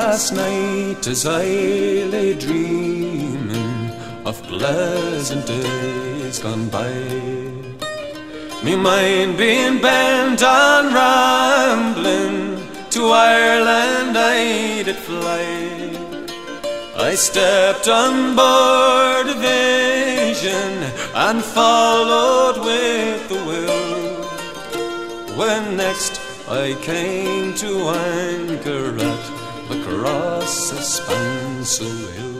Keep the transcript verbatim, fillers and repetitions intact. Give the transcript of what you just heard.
last night as I lay dreaming of pleasant days gone by, me mind being bent on rambling, to Ireland I did fly. I stepped on board a vision and followed with the will, when next I came to anchor at the cross of Spansel Hill.